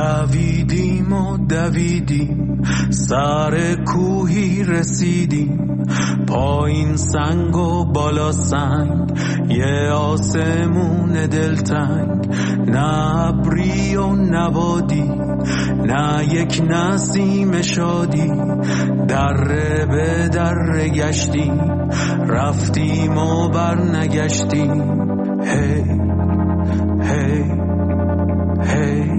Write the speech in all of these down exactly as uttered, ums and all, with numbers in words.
دویدیم و دویدیم سر کوهی رسیدیم، پایین سنگ و بالا سنگ، یه آسمون دلتنگ، نه ابری و نبادی، نه یک نسیم شادی، دره به دره گشتیم، رفتیم و بر نگشتیم. هی هی هی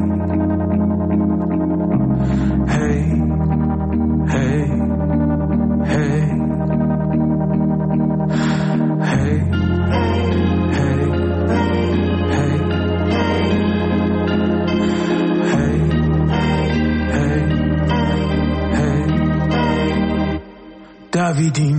دویدیم.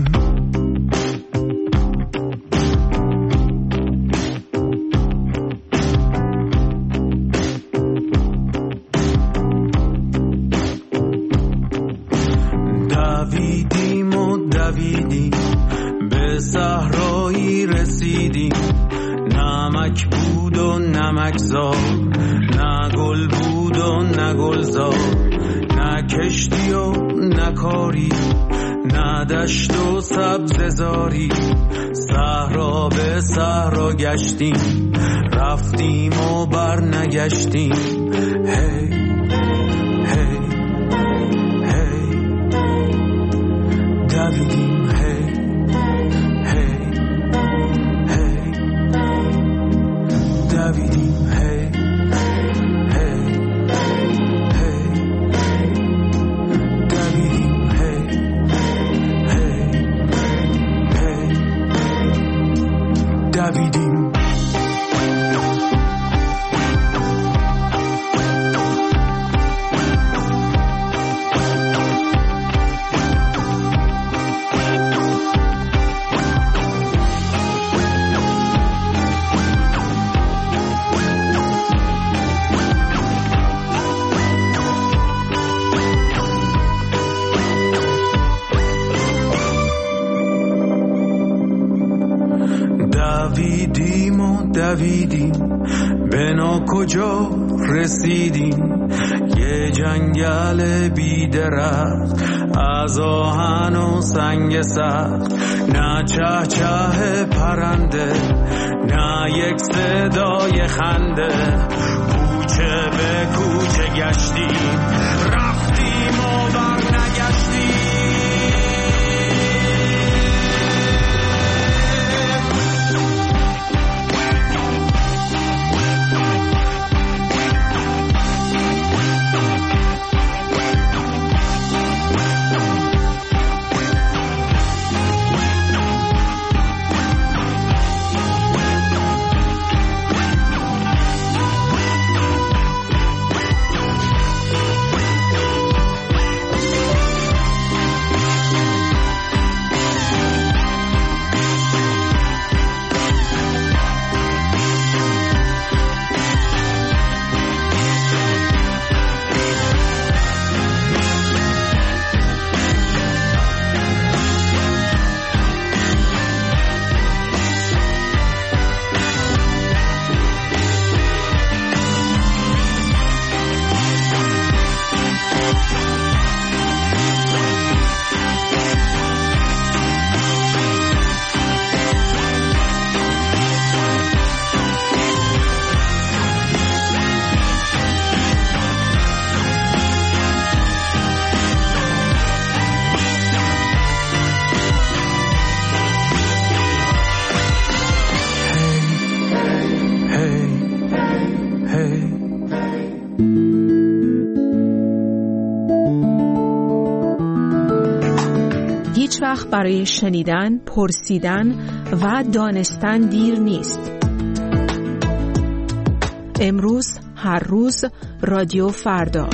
دویدیم و دویدیم به صحرایی رسیدیم، نمک بود و نمکزار، نه گل بود و نه گلزار، نه کشتی و نه کاری، نه دشت و سبززاری، صحرا به صحرا گشتیم، رفتیم و بر نگشتیم. هی هی هی دویدیم. هی هی هی دویدیم. هی هی هی دویدیم. دویدیم. دویدیم و دویدیم به نا کجا رسیدیم، یه جنگل بی درخت از آهن و سنگ سخت، نه چه چه پرنده، نه یک صدای خنده، کوچه به کوچه گشتیم، رفتیم و بر نگشتیم. هیچ وقت برای شنیدن، پرسیدن و دانستن دیر نیست. امروز، هر روز، رادیو فردا.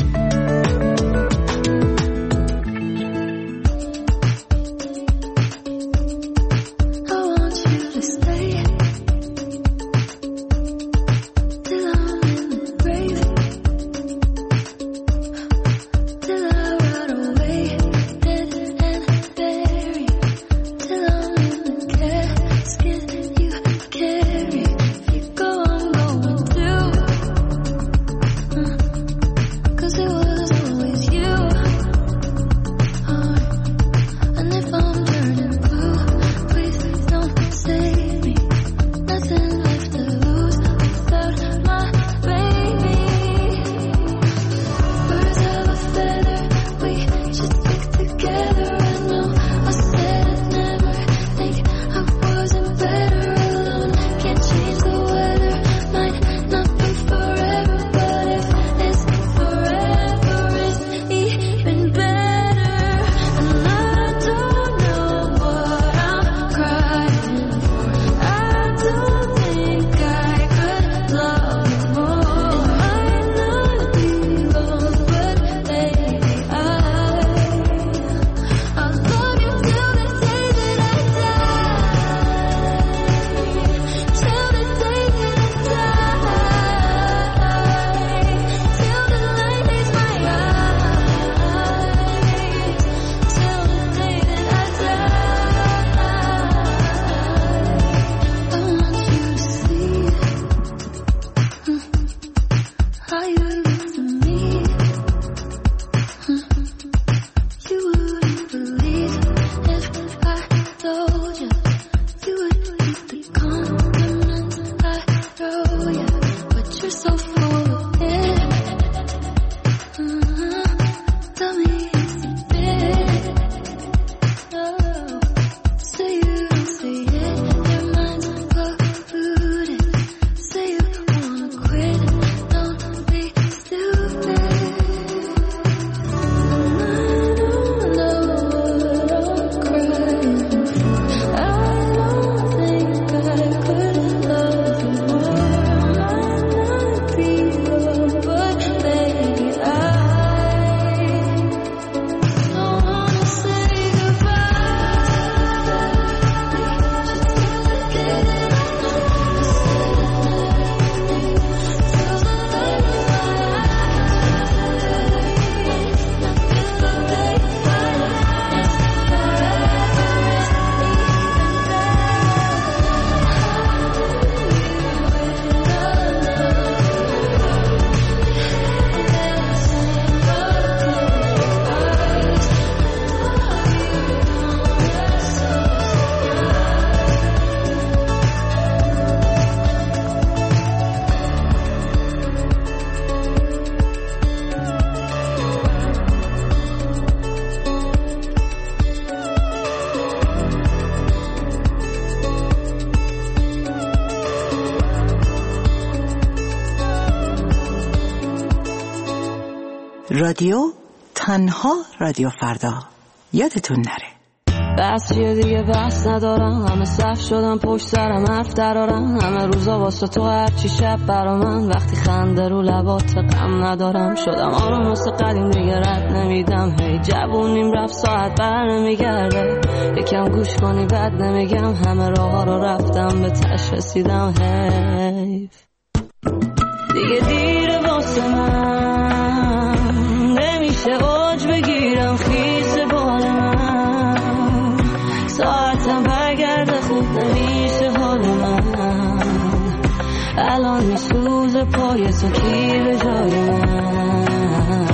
رادیو تنها رادیو فردا، یادتون نره. بس یه دیگه بس ندارم، همه صف شدم پشت سرم حرف درارم، همه روزا واسه تو هرچی شب برا من، وقتی خنده رو لبات غم ندارم، شدم آروم واسه قدیم دیگه رد نمیدم، هی جوونیم رفت ساعت بر نمیگرده، یکم گوش کنی بد نمیگم، همه راه ها رو رفتم به تش رسیدم، حیف دیگه دیره واسه من، نمیشه اوج بگیرم خیس بال من، ساعتم برگرده خوب نمیشه حال من، الان میسوزه پای تو کی به جای من،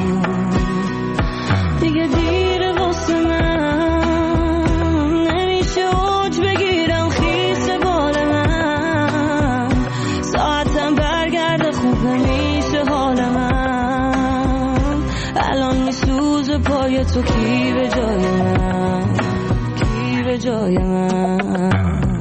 دیگه دیره واسه من، نمیشه اوج بگیرم خیس بال من، ساعتم برگرده خوب نمیشه حال من، الان میسوزه پای تو کی به جای من، کی به جای من.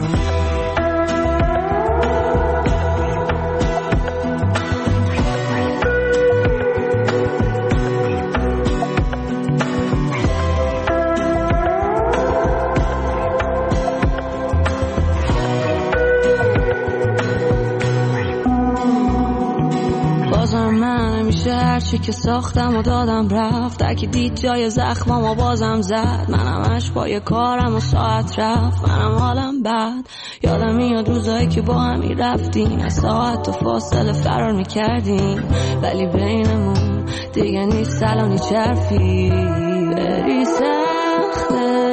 هرچی که ساختم و دادم رفت، اگه دید جای زخمم و بازم زد، منم اش پای کارم و ساعت رفت، منم حالم بد، یادم میاد روزایی که با همی رفتیم، از ساعت و فاصله فرار میکردیم، ولی بینمون دیگه نیست سلانی چرفی، بری سخته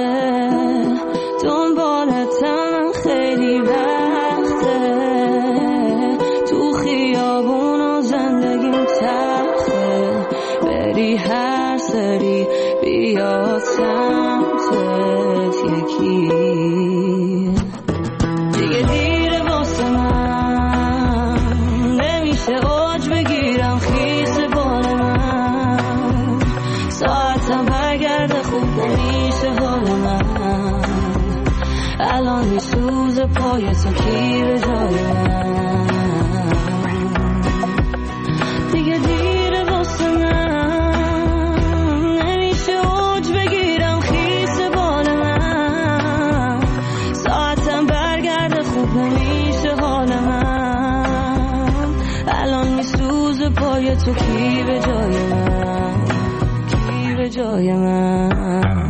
دنبالتم خیلی وقته، تو خیابون و زندگیم تخته، بری هر سری بیاد سمتت یکی، دیگه دیره واسه من، نمیشه اوج بگیرم خیس بال من، ساعتم برگرده خوب نمیشه حال من، الان میسوزه پای تو کی به جای من، دیگه دیره واسه من، نمیشه اوج بگیرم خیس بال من، ساعتم برگرده خوب نمیشه حال من، الان میسوزه پای تو کی به جای من، کی به جای من.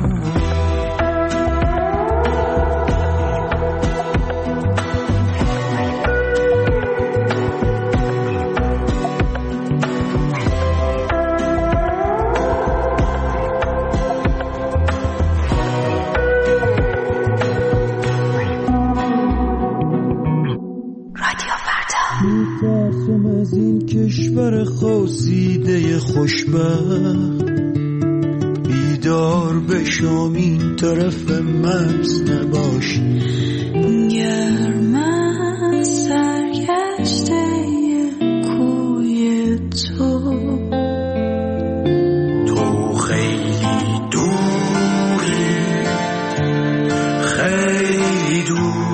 از این کشور خواسیده خوشبخت، بیدار بشام این طرف مرز نباش، گرم از سرگشته کوی تو، تو خیلی دوری خیلی دوری،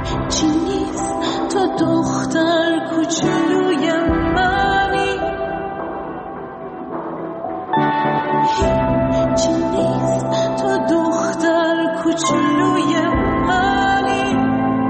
هیچی نیست تو دختر کوچولوی منی، هیچی نیست تو دختر کوچولوی منی.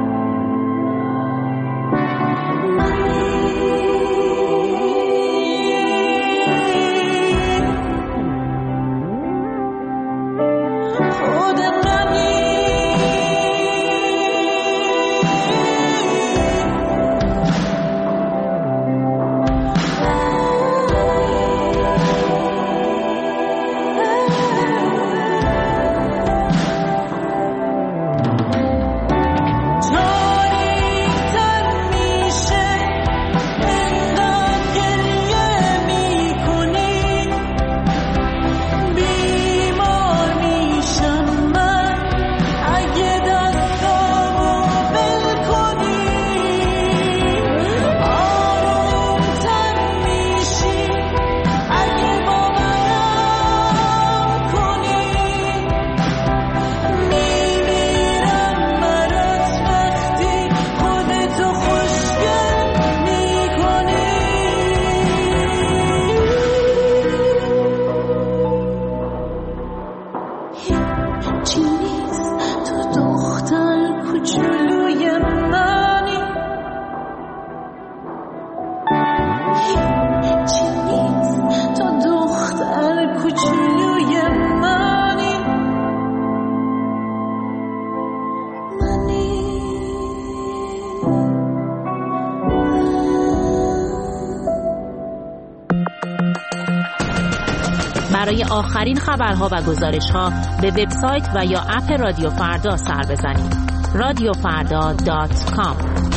برای آخرین خبرها و گزارش‌ها به وبسایت و یا اپ رادیو فردا سر بزنید. رادیو فردا دات کام.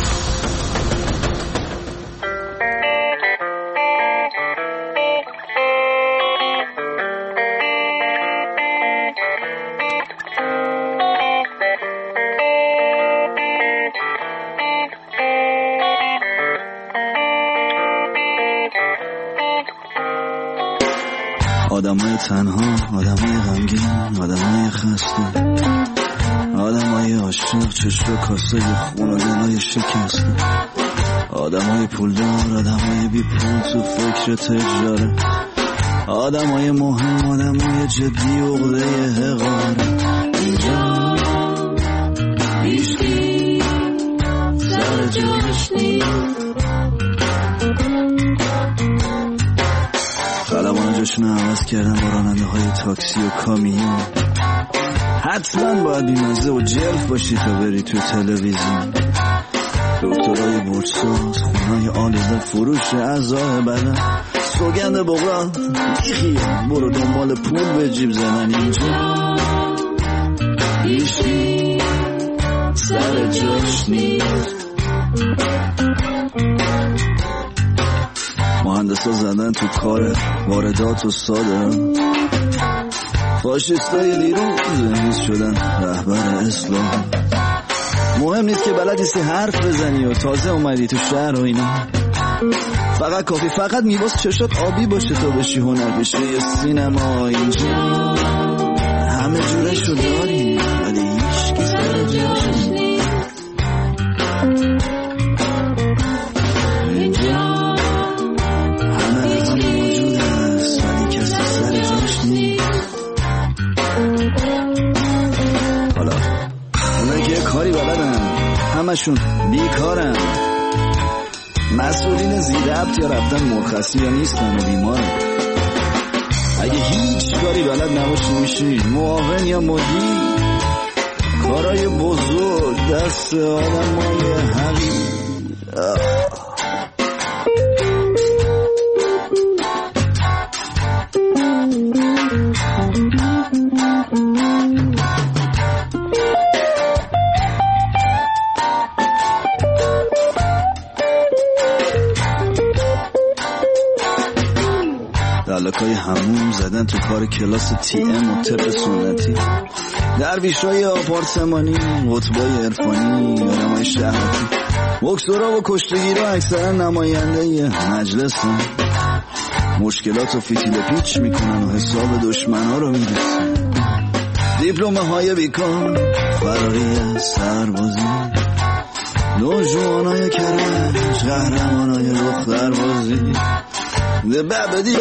آدمای تنها، آدمای غمگین، آدمای خسته، آدمای عاشق، چشم کاسه خون و دلای شکسته، آدمای پولدار، آدمای بی پول تو فکر تجارت، آدمای مهم، آدمای جدی و عقده حقارت. اینجا هیچکی سر جاش نیست، خلبان جاشون عوض کردن با راننده های تاکسی و کامیون. حتما باید بیمزه و جلف باشی تا بری تو تلویزیون. دکترای برساز، خونای آلیزه، فروش اعضای بدن، سوگند بغرات بیخیال، برو دنبال پول به جیب زدن. اینجا هیچکی سر جاش نیست، مهندسا زدن تو کار واردات و صادرات، فاشیستای دیروز امروز شدن رهبر اسلام. مهم نیست که بلد نیستی حرف بزنی و تازه اومدی تو شهر و اینا، فقط کافی فقط میباس چشات آبی باشه تا بشی هنر بشه یه سینما. اینجا همه جورشو داری ولی هیچکی سر جاش نیست. اینجا همه همه موجود هست ولی کسی سر جاش نیست. حالا اونایی که کاری بلدن همشون بیکارن، مسئولین زیربط یا رفتن مرخصی یا نیستن و بیمارن. اگه هیچ کاری بلد نباشی میشی معاون یا مدیر. کارای بزرگ دست آدمای حقیر. دلکای همون زدن تو کار کلاس تی ام و طب سنتی، درویشای آپارتمانی، قطبای عرفانی، آدمای شهرتی، بکسورا و کشتگیرا اکثرا نماینده مجلسن. مشکلات و فتیل پیچ میکنن و حساب دشمنا رو میرسن. دیپلمه های بیکار، فراری از سربازی، نوجوانای کرج، قهرمانای دختر بازی ده ببدی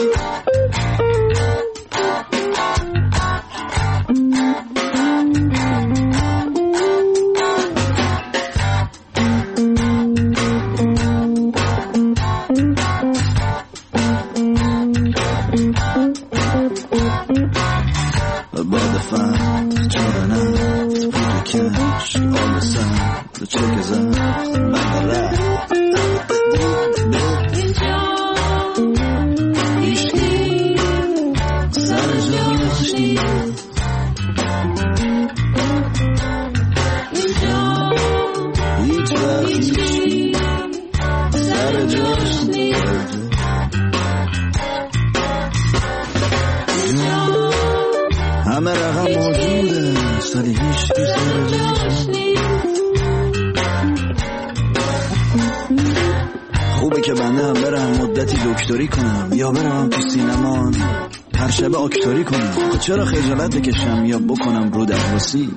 همه رقم موجوده سالی هیچ کی خوبه که بنده هم برم مدتی دکتری کنم یا برم تو سینما هر شب آکتوری کنم. چرا خجالت بکشم یا بکنم رو درواسی؟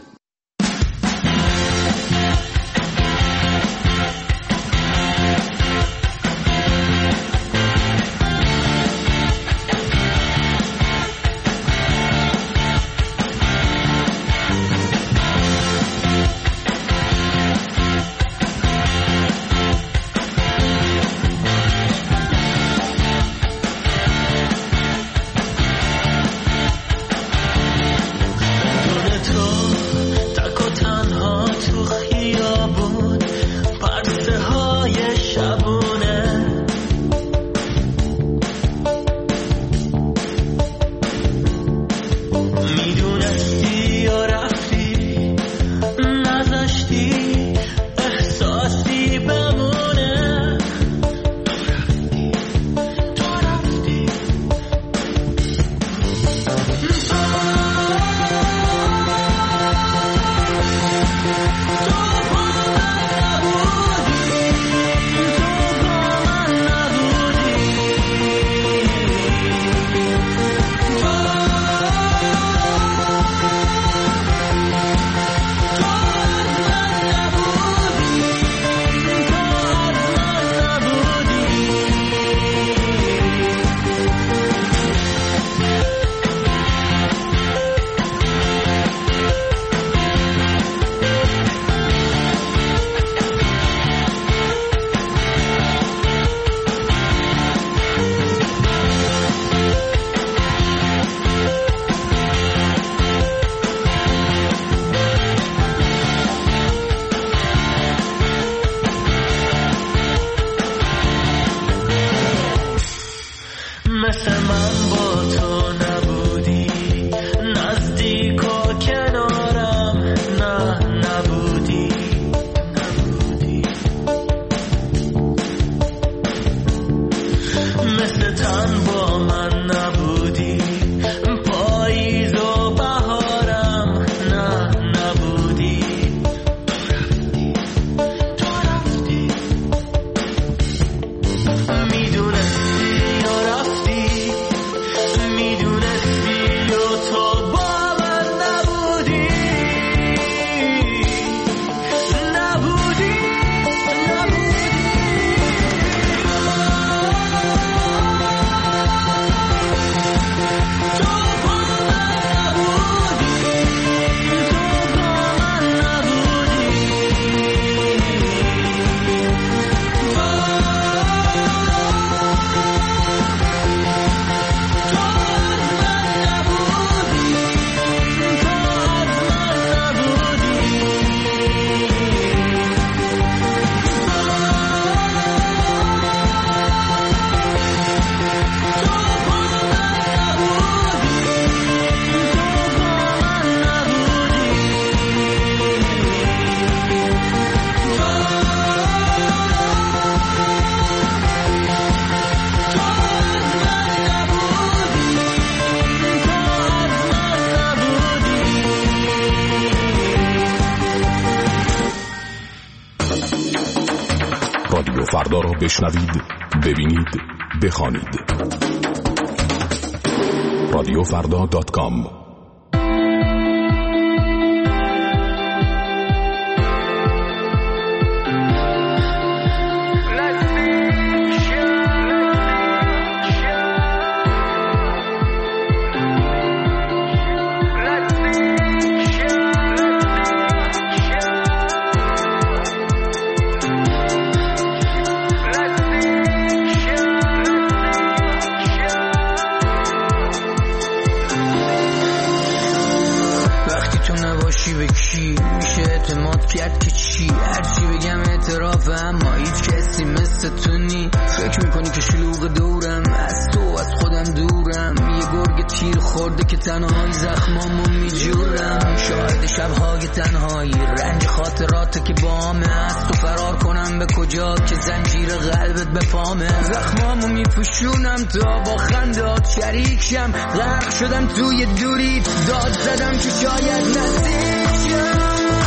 رادیو فردا را بشنوید، ببینید، بخوانید. رادیو فردا دات کام. اعتماد کرد که چی هرچی بگم اعتراف، اما هیچ کسی مثل تو نی. فکر میکنی که شلوغ دورم، از تو از خودم دورم، یه گرگ تیر خورده که تنهایی زخمامو میجورم. شاهد شبهای تنهایی، رنج خاطرات که بامه، از تو فرار کنم به کجا که زنجیر قلبت به پامه. زخمامو میپوشونم تا با خندات شریک شم، غرق شدم توی دوریت، داد زدم که شاید نزدیک شم.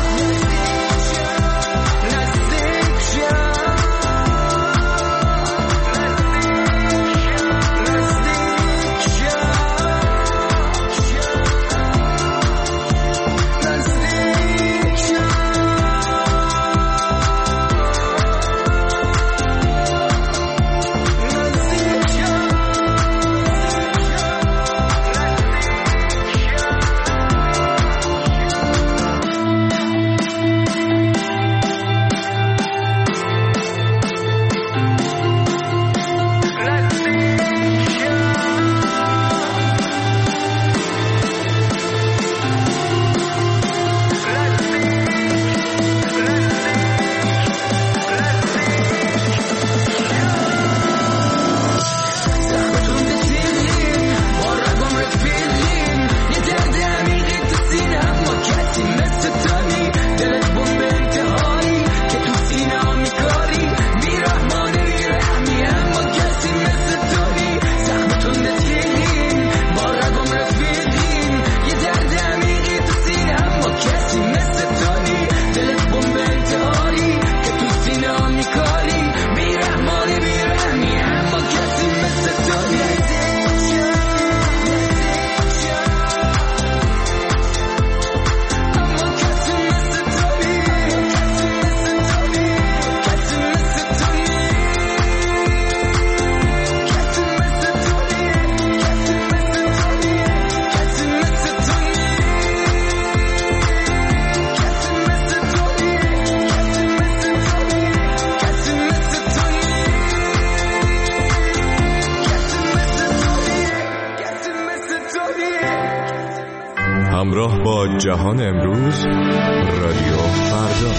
همراه با جهان امروز، رادیو فردا.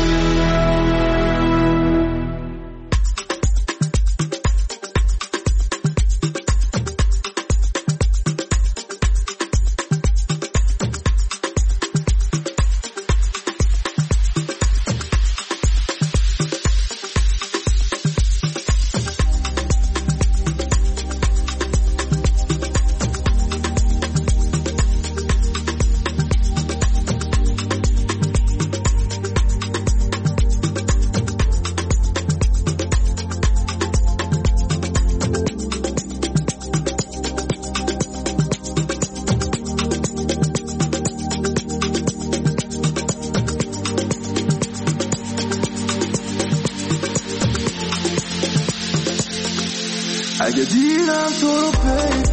اگه دیدم تو رو پیپ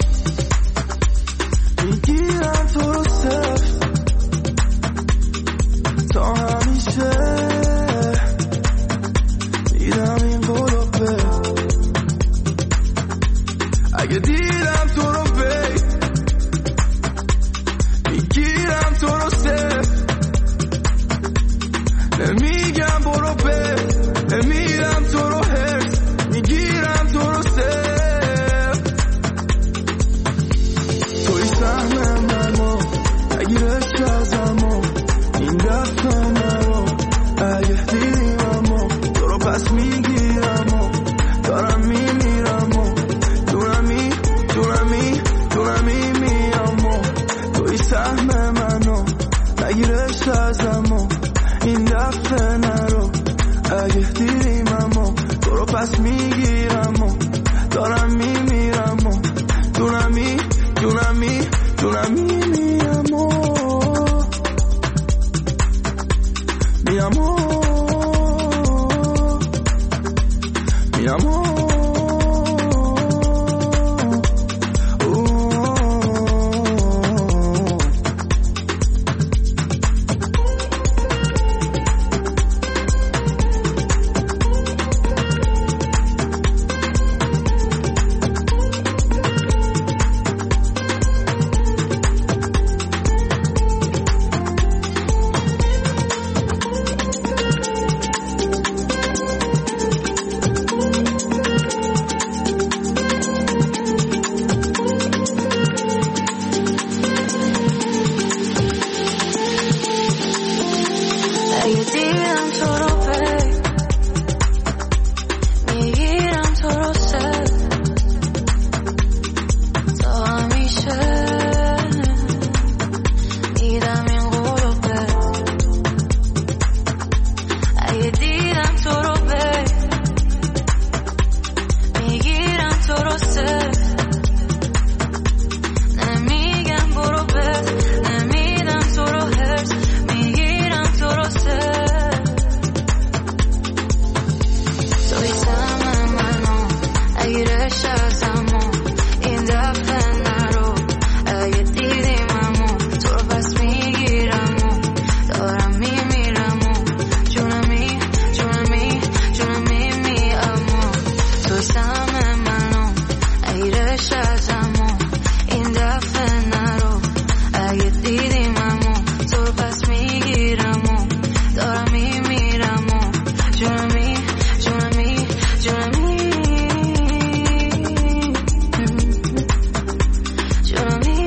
میگیرم تو رو صف تا همیشه دیدم این قلوبه. اگه دیدم تو رو پیپ میگیرم تو رو صف نمیگم برو پیپ نمیرم تو رو هرس میگیرم تو رو صف. توی سهم منو نگیرش ازمو این دفعه منو اگه دیدیممو تو رو پس میگیرمو دارم میمیرمو دونمی دونمی دونمی میامو. توی سهم منو نگیرش ازمو این دفعه نرو اگه دیدیممو تو رو پس میگیرم و دارم میمیرم و دونمی دونمی دونمی میام و میام و میام و اگه دیدم تو رو پی میگیرم تو رو سر تا همیشه میدم این قلوبه اگه دیدم تو رو پی میگیرم تو رو سر نمیگم برو بس نمیدم تو رو هرس میگیرم تو رو سر توی سهم منو اگه رشته ازمو این دفعه نرو اگه دیدیم امو تو رو پس میگیرم و دارم میمیرم و جونمی جونمی جونمی می امو توی سهم منو اگه رشته ازمو این دفعه نرو اگه دیدیم امو تو رو پس میگیرم و دارم میمیرم و جونمی جونمی جونمی جونمی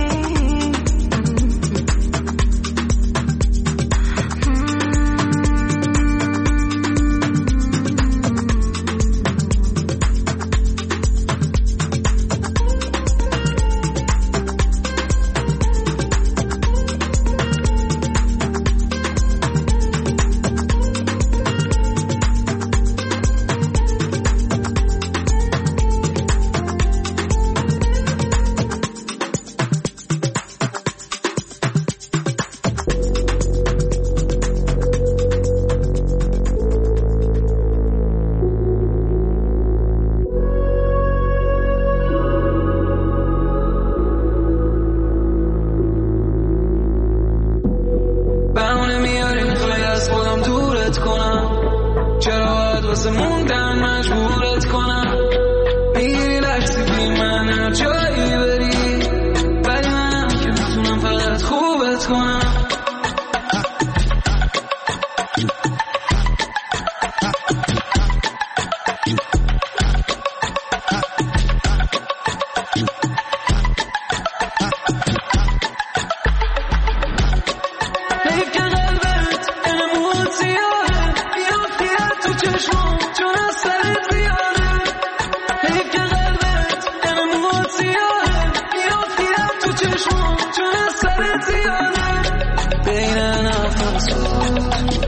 بهونه میاری میخوای از خودم دورت کنم چرا باید واسه موندن مجبورت کنم میگیری لحظی بی من هر جایی بری ولی منم که میتونم فقط خوبت کنم حیف که قلبت امود زیاده بیافیت تو چشمام چون از سرت زیاده حیف که قلبت امود زیاده بیافیت تو چشمام چون از سرت زیاده بین نفسات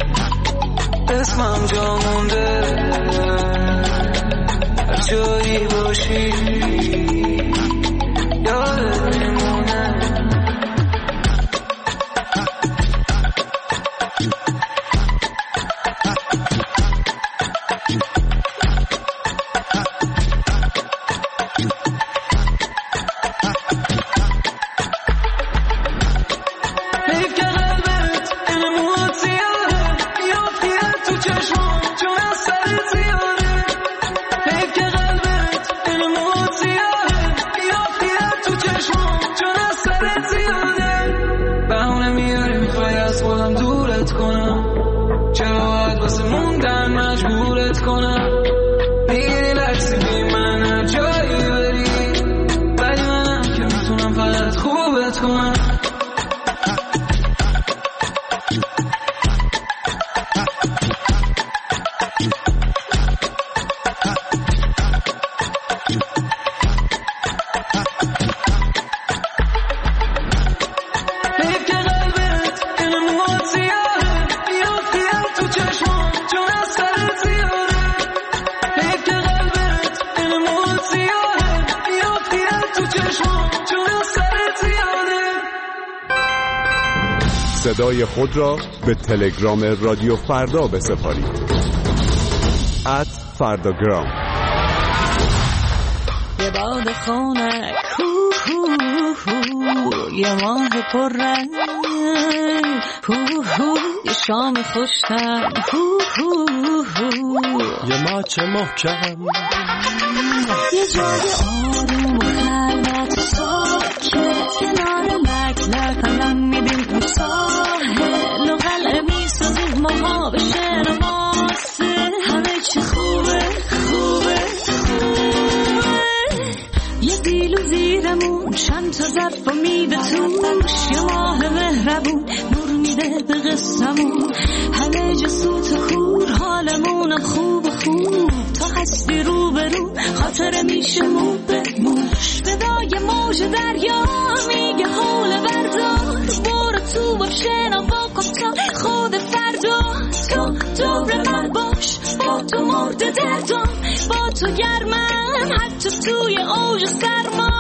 اسمم جا مونده هر جایی باشی یادت میمونه حیف که قلبت امود زیاده بیافیت تو چشمام چون از سرت زیاده حیف که قلبت امود زیاده بیافیت تو چشمام چون از سرت زیاده بهونه میاری میخوای از خودم دورت کنم چرا باید واسه موندن مجبورت کنم میگیری لحظی بی من هر جایی بری ولی منم که میتونم فقط خوبت کنم حیف که قلبت امود زیاده بیافیت تو چشمام چون از سرت زیاده حیف که قلبت امود زیاده بیافیت تو چشمام چون از سرت زیاده صدای خود را به تلگرام رادیو فردا بسپارید. ات فرداگرام. یه باد خونه یه ماه پر رنگ یه شام خوشتر یه ماچ محکم یه جای آروم و خلوت ساکت کنار لک لک هم میبین اون ساحل و قلعه میسازیم ماها به شعر ماسه همه چی خوبه خوبه خوبه یه دیلو زیرمون چند تا ظرف و میده توش یه ماه مهربون نور رسیده به قصمون، همه جا سوت خور، حالمونم خوب خوب. تا هستی رو به رو خاطره میشه مو به موش، صدای موج دریا میگه حول بردار، برو تو با شنوا کن تا خود فردا. تو دور من باش، با تو مرد دردم، با تو گرمم حتی توی اوج سرما.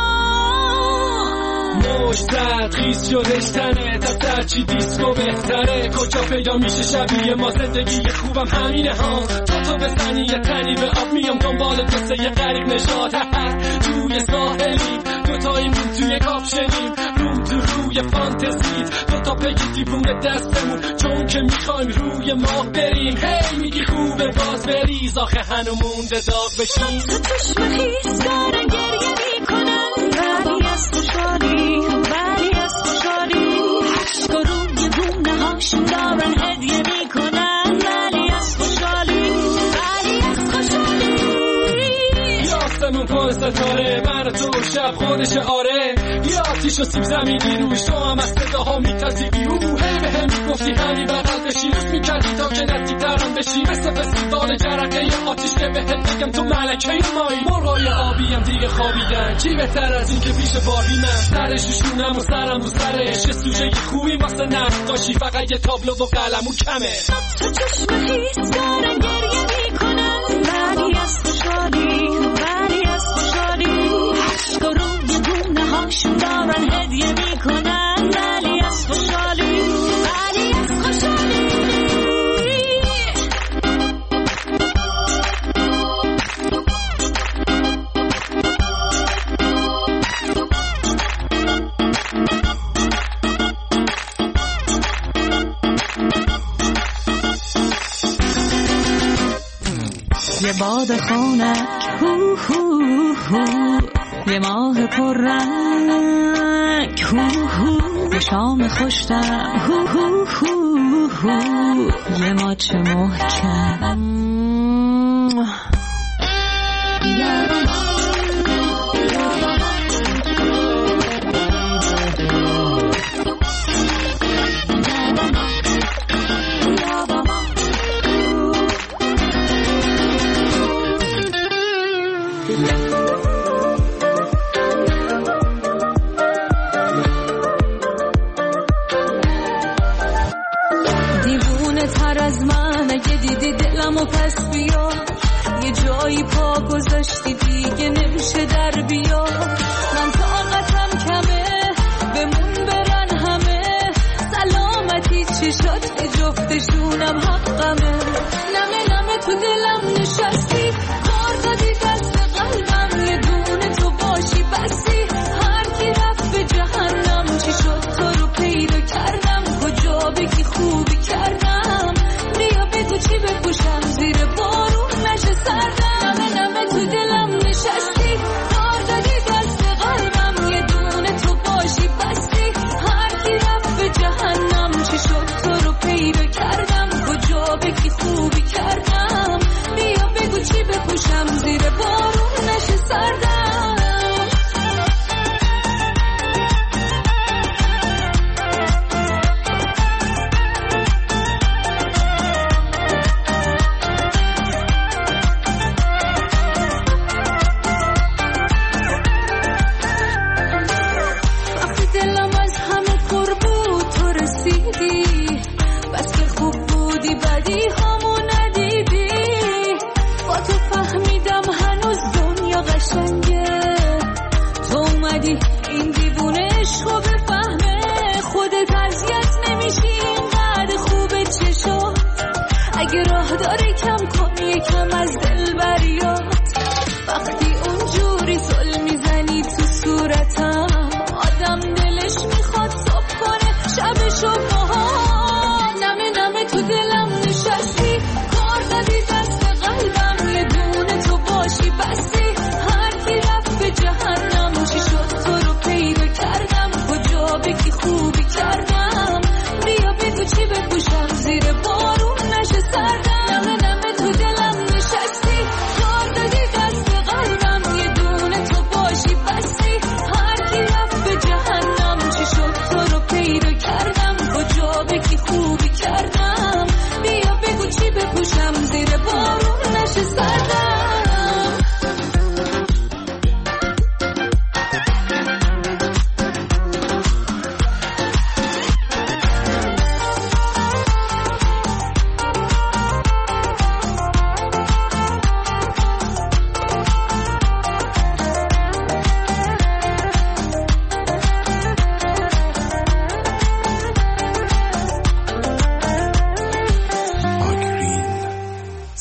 موج زد خیز شدش تنه، تا چی دیسکو بهتره. کجا پیدا میشه شبیه ما، زندگی خوبم همینه ها. تا تو بزنی یه تنی به آب میام دنبال قصه یه غریب نشاد. توی ساحلی دوتاییمون توی کاپشنیم، رو تو روی فانتزیت دوتا پگی دیوونه دستمون، چون که میخوایم روی ماه بریم. هی میگی خوبه باز بریز، آخه هنو مونده داغ بشیم. تو چشم خیز دارن گریه میکنن، ولی از خوشحالی ولی از خوشحالی. عشق روی گونه هاشون دارن هدیه میکنن، ولی از خوشحالی ولی از خوشحالی. یافتمون پای ستاره، من تو شب خودش آره. یا آتیش و سیب زمینی روش، تو هم از صداها میترسی بیرو. هی به هم میگفتی همین بغل بشی، روز میکردی تا که نزدیکترم بشی. مثل فستیوال جرقه آتیش که بهت بگم تو ملکه مایی. مرغای آبی هم دیگه خوابیدن، چی بهتر از این که پیش باربی من سرش شونم و سرم و سرش. یه سوژه خوبی واسه نقاشی، فقط یه تابلو و قلمو کمه. تو چشم خیز دارن گریه میکنن، ولی از خوشحالی ولی از خوشحالی. عشق روی گونه هاشون دارن هدیه میکنن، ولی از خوشحالی ولی از خوشحالی. یه باد خونک هو هو هو، یه ماه پررنگ هو هو، یه شام خوشتم هو هو هو هو، یه ماچ محکم. دیوونه تر از من اگه دیدی دلمو پس بیا، یه جایی پا گذاشتی دیگه نمیشه در بیا. من طاقتم کمه بمون برن همه، سلامتی چشات به جفتشونم حقمه. نمه نمه تو دلم نشستی، کار دادی دست قلبم، یه دونه تو باشی بسی. هر کی رفت به جهنم، چی شد تو رو پیدا کردم، کجا بگی خوبی کردم. بیا بگو چی بپوشم زیر بارون نشه سردم. نمه نمه تو دلم نشستی، کار دادی دست قلبم، یه دونه تو باشی بسی. هر کی رفت به جهنم، چی شد تو رو پیدا کردم، کجا بگی خوبی کردم. بیا بگو چی بپوشم زیر بارون نشه سردم. وقتی دلم از همه پر بود تو رسیدی، بس که خوب بودی بدی همو ندیدی. با تو فهمیدم هنوز دنیا قشنگه، تو اومدی این دیوونه عشقو بفهمه. خودت اذیت نمیشی اینقدر خوبه چشات، اگه راه داره کم کن یکم از دل بریات. وقتی اونجوری سل میزنی تو صورتم، آدم دلش میخواد صبح کنه شبشو باها. نمه نمه تو دلم نشستی، کار دادی دست قلبم، یه دونه تو باشی بسی. هر کی رفت به جهنم، چی شد تو رو پیدا کردم، کجا بگی خوبی کردم. بیا بگو چی بپوشم زیر بارون نشه سردم. نمه نمه تو دلم نشستی، کار دادی دست قلبم، یه دونه تو باشی بسی. هر کی رفت به جهنم، چی شد تو رو پیدا کردم، کجا بگی خوبی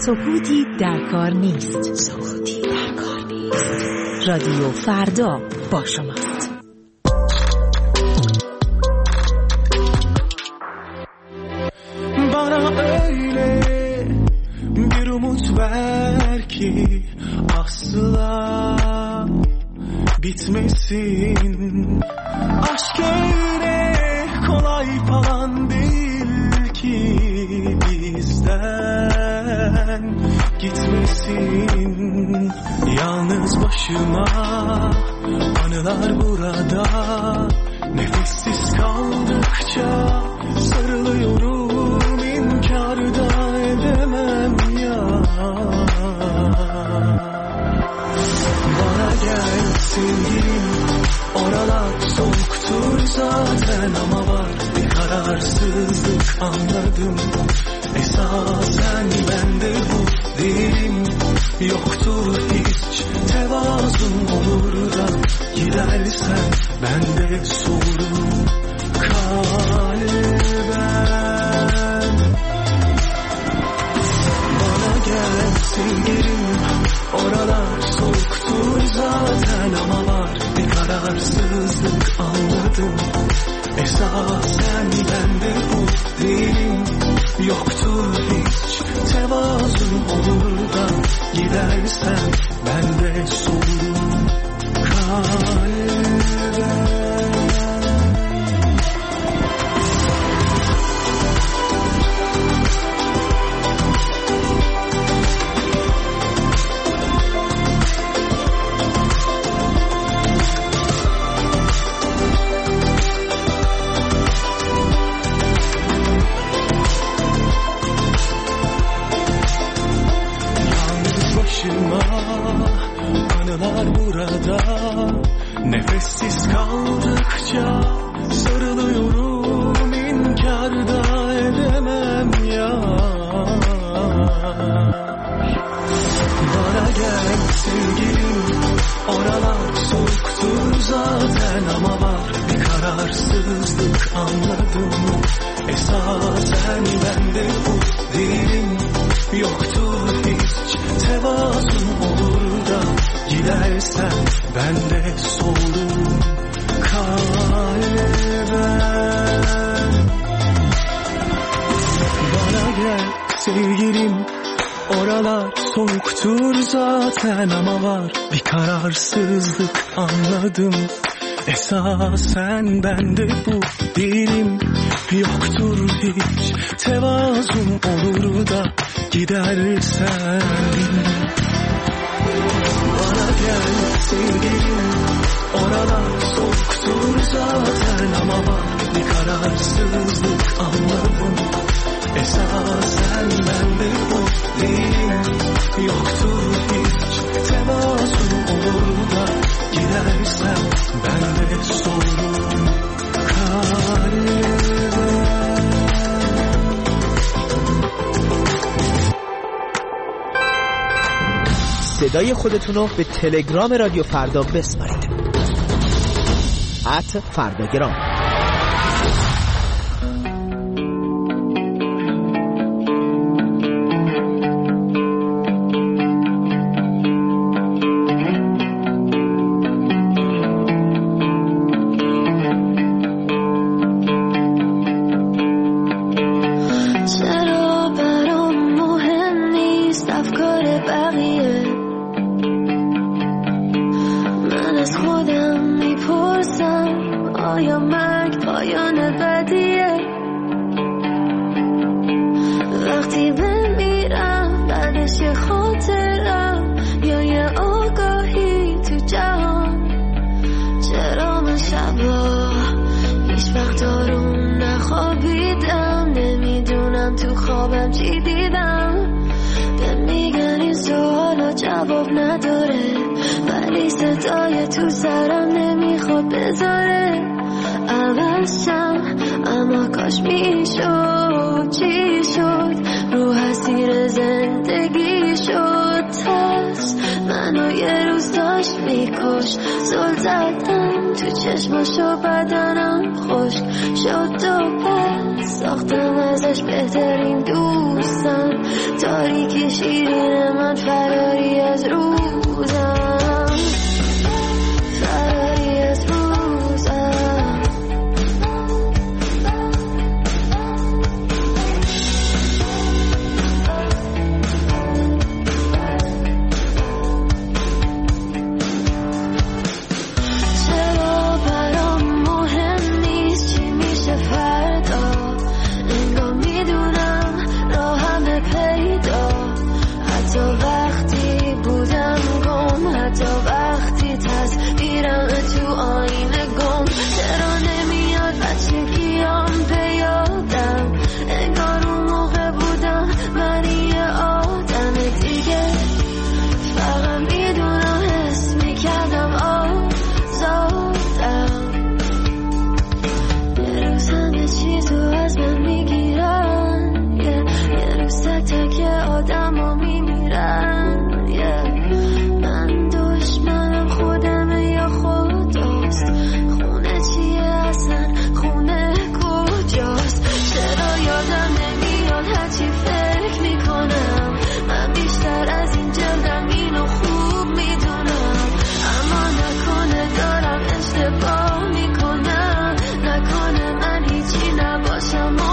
سکوتی در کار نیست. سکوتی در کار نیست. رادیو فردا با شماست. Bana öyle bir umut ver ki asla bitmesin. Aşk öyle kolay falan değil ki bizden gitmesin. Yalnız başıma anılar burada, nefessiz kaldıkça sarılıyorum, inkar da edemem ya. Bana gel sevgilim, oralar soğuktur zaten ama var bir kararsızlık anladım. Esasen bende bu değilim, yoktur hiç tevazun, olur da gidersen ben de soğurum kalben. Bana gel sevgilim, oralar soğuktur zaten ama var bir kararsızlık anladım. Esasen bende bu değilim, yoktur hiç tevazun, olur da gidersen ben de soğurum kalben. Anılar burada, nefessiz kaldıkça sarılıyorum, inkar da edemem ya. Bana gel sevgilim, oralar soğuktur zaten ama var bir kararsızlık anladım. Esasen bende bu değilim, yoktur hiç tevazun, olur da gidersen ben de soğurum kalben. Bana gel sevgilim, oralar soğuktur zaten ama var bir kararsızlık anladım. Esasen bende bu değilim, yoktur hiç tevazun, olur da gidersen. Bana gel sevgilim, oralar soğuktur zaten ama var bir kararsızlık anladım. Esasen bende bu değilim, yoktur hiç tevazun, olur da gidersen ben de soğurum kalben. صدای خودتون رو به تلگرام رادیو فردا بسپارید. ات فرداگرام. چشماشو بدنم خشک شد و پس ساختم ازش بهترین دوستم تا تاریکی شیرین من فراری از روزم فراری از روزم چرا برام مهم نیست چی میشه فردا انگار میدونم راهم پیدا حتی وقتی بودم گم حتی وقتی تصویرم تو آینه گم چرا نمیاد بچگیام به یادم انگار اون موقع بودم من یه آدم دیگه فقط میدونم حس میکردم آزادم یه روز همه چیزو از من میگیرن یه روز تک تک آدم ها میمیرن من دشمنم خودمه یا خداست خونه چیه اصلا خونه کجاست چرا یادم نمیاد هرچی فکر میکنم من بیشتر از این جلدم اینو خوب میدونم اما نکنه دارم اشتباه میکنم نکنه من هیچی نباشم و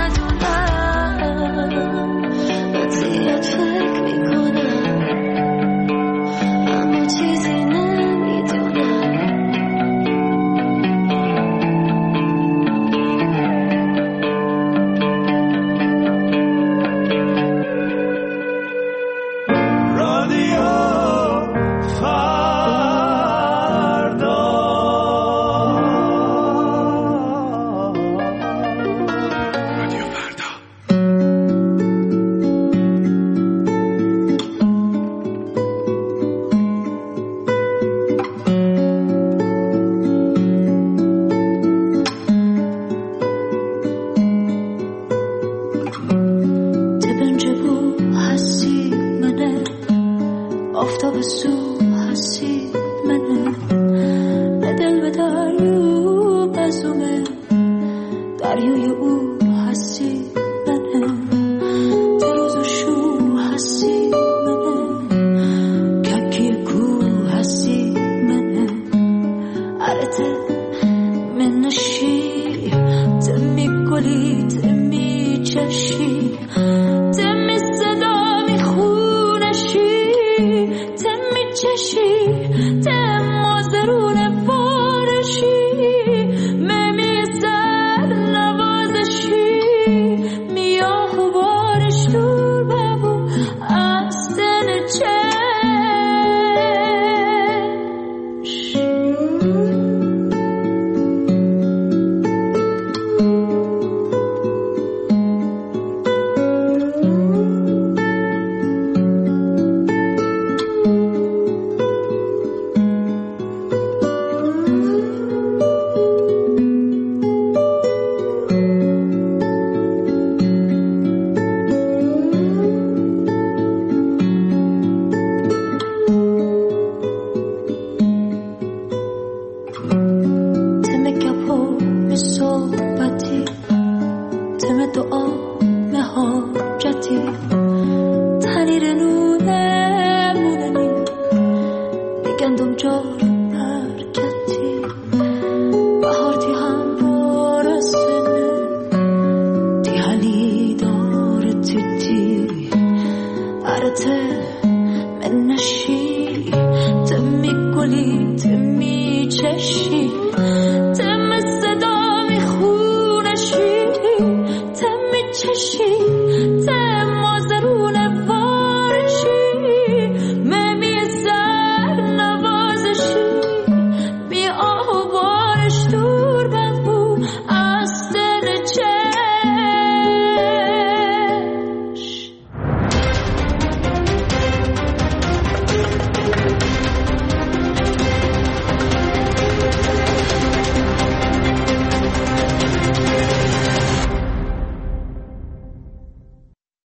ندونم من زیاد فکر میکنم اما چیزی نمیدونم رادیو فردا رادیو فردا تبنج بو هستی منه آفتاب سو هستی منه به دل به دریو بزومه دریوی او هستی منه دیروز و شو هستی منه ککی کو هستی منه عرته من نشی تمی گلی تمی چشی تمی صدا می خونشی تمی چشی تم مازرون بارشی ممی سر نوازشی میاه و بارش دور ببو اصدن چش تم گپو می صحبتی تم دعا می حاجتی تنیر نونه موننی میگندم جار